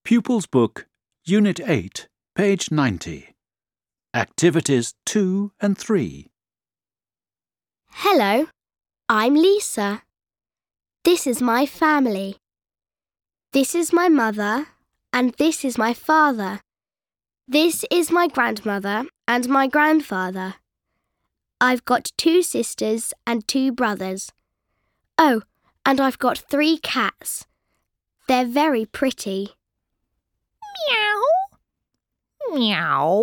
Pupils Book, Unit 8, page 90. Activities 2 and 3. Hello, I'm Lisa. This is my family. This is my mother and this is my father. This is my grandmother and my grandfather. I've got 2 sisters and 2 brothers. Oh, and I've got 3 cats. They're very pretty. Meow. Meow.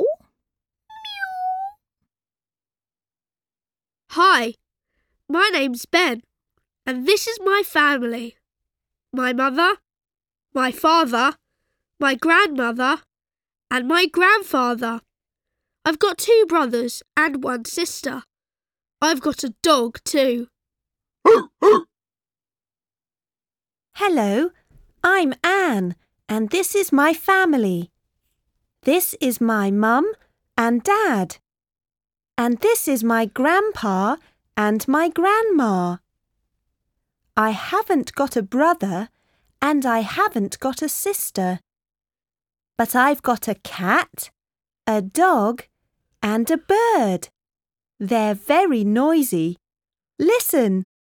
Hi, my name's Ben, and this is my family. My mother, my father, my grandmother, and my grandfather. I've got 2 brothers and 1 sister. I've got a dog too. Hello, I'm Anne, and this is my family. This is my mum and dad. And this is my grandpa and my grandma. I haven't got a brother and I haven't got a sister. But I've got a cat, a dog, and a bird. They're very noisy. Listen.